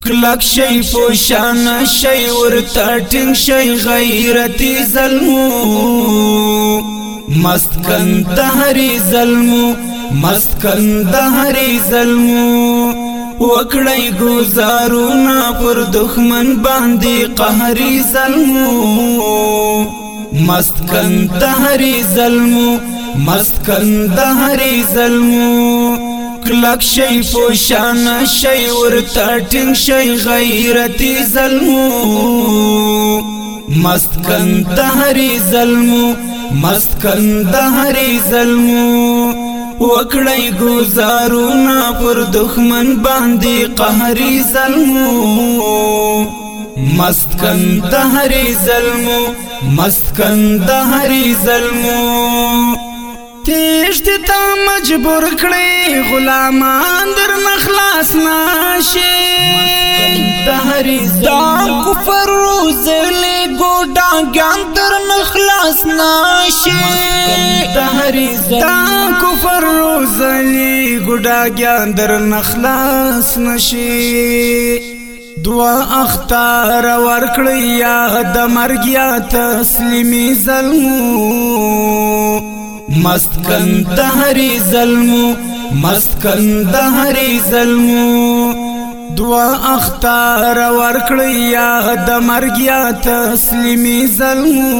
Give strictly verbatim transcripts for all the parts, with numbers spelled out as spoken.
کلک شی پوشان شی ورتا ټینګ شی غیرتی ظلمو مسکن دهری ظلمو مسکن دهری ظلمو وکړی گزارونا پر دښمن باندې قهری ظلمو مسکن دهری ظلمو مسکن دهری ظلمو کلک شی پوشان شی ورتا ټینګ شی غیرتی ظلمو مسکن دهری ظلمو مسکن دهری ظلمو وکړی گزارونا پر دښمن باندې قهری ظلمو مسکن دهری ظلمو مسکن دهری ظلمو تیشت تا مجبور کړی غلامان در نخلاص ناشي دهری دا کفر روزلی ګوډا ګان در نخلاص ناشي دهری دا کفر روزلی ګوډا ګان در نخلاص نشي دعا اختار ورکړی یا د مرګ یا تسلیمي ظلمو مسکن دهری ظلمو مسکن دهری ظلمو دعا اختار ورکړی یا د مرګ یا تسلیمي ظلمو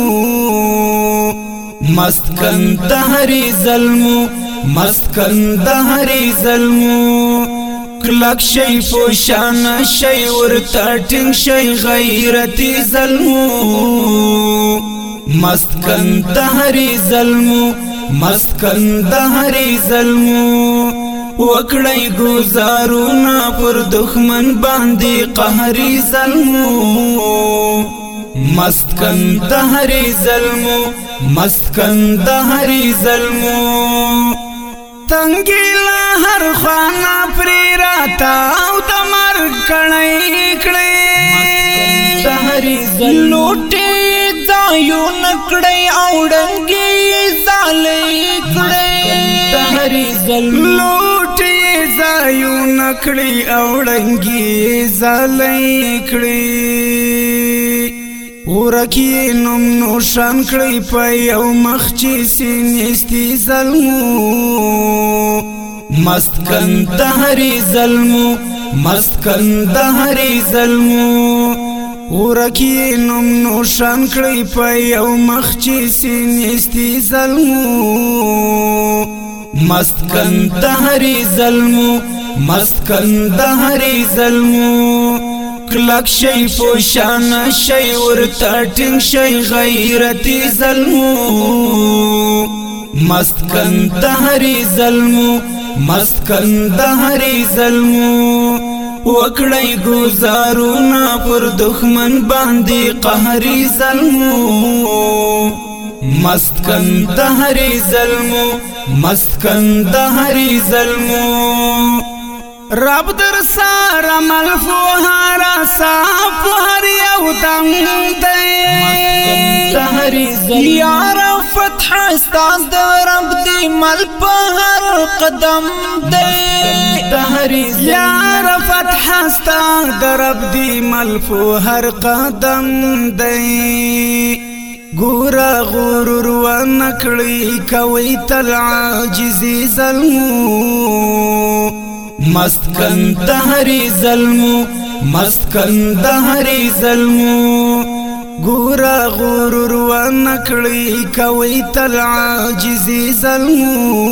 مسکن دهری ظلمو مسکن دهری ظلمو کلک شی پوشان شی ورتا ټینګ شی غیرتی ظلمو مسکن دهری ظلمو مسکن دهری ظلمو وکړی گزارونا پر دښمن باندې قهری ظلمو مسکن دهری ظلمو مسکن دهری ظلمو تنگیلا هر خوانا پری راتا او دمر کړی کړی دهری ظلمو لوټي ځایو نکړی اوډنګي زالې کړی دهری ظلمو لوټي ځایو نکړی اوډنګي زالې کړی ورکی نم نوشان کړی په یو مخ چې سینستی ظلمو مسکن دهری ظلمو مسکن دهری ظلمو ورکی نم نوشان کړی په یو مخ چې سینستی ظلمو مسکن دهری ظلمو مسکن دهری ظلمو کلک شی پوشان شی ورتا ټینګ شی غیرتی ظلمو مسکن دهری ظلمو مسکن دهری ظلمو وکړی گزارونا پر دښمن باندې قهری ظلمو مسکن دهری ظلمو مسکن دهری ظلمو رب در سار عمل فوهارا صاف هر یو دم دی یار فتح استاد رب دی مل په هر قدم دی یار فتح استاد رب دی مل په هر قدم دی ګورا غرور و نکړی کوي تل عاجزي ظلمو مسکن دهری ظلمو مسکن دهری ظلمو ګورا غرور و نکړی کوي تل عاجزي ظلمو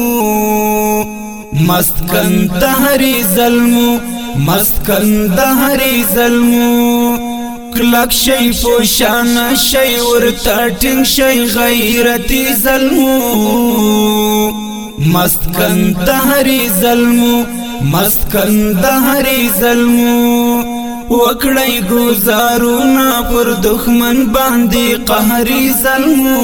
مسکن دهری ظلمو مسکن دهری ظلمو کلک شی پوشان شی ورتا ټینګ شی غیرتی ظلمو مسکن دهری ظلمو مسکن دهری ظلمو وکړی گزارونا پر دښمن باندې قهری ظلمو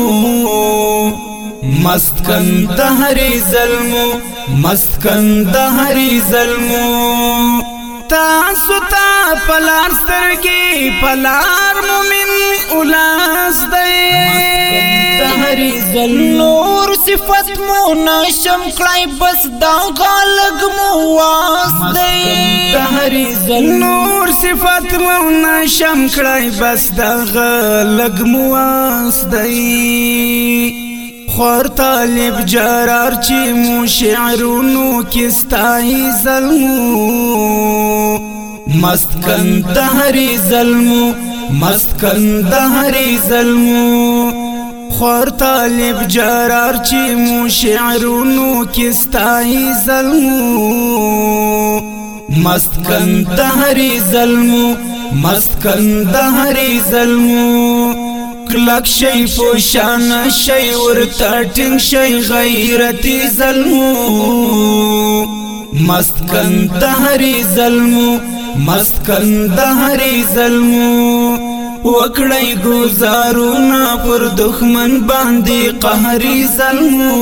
مسکن دهری ظلمو مسکن دهری ظلمو تاسو تا پلار سترګي پلار مومن اولاس دی دهری زل نور صفت مو نشم کړای بس دا غلګ مو واس دی دهری زل نور صفت مو نشم کړای بس دا غلګ مو واس دی خور طالب جرار چی مو شعرونو کستای ظلمو مستکن دهری ظلمو مستکن دهری ظلمو خور طالب جرار چی مو شعرونو کستای ظلمو مستکن دهری ظلمو مستکن دهری ظلمو کلک شی پوشان شی ورتا ټینګ شی غیرتی ظلمو مستکن دهری ظلمو مستکن دهری ظلمو وکړی گزارونه پر دښمن باندې قهري ظلمو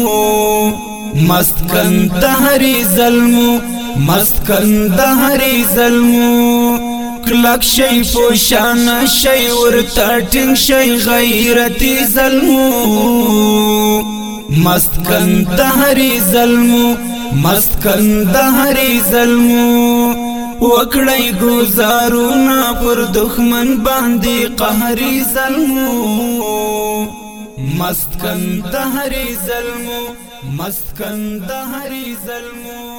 مستکن دهری ظلمو مستکن دهری ظلمو کلک شی پوشان شی ورتا ټینګ شی غیرتی ظلمو مستکن دهری ظلمو مستکن دهری ظلمو وکړی گزارونه پر دښمن باندې قهري ظلمو مستکن دهری ظلمو مستکن دهری ظلمو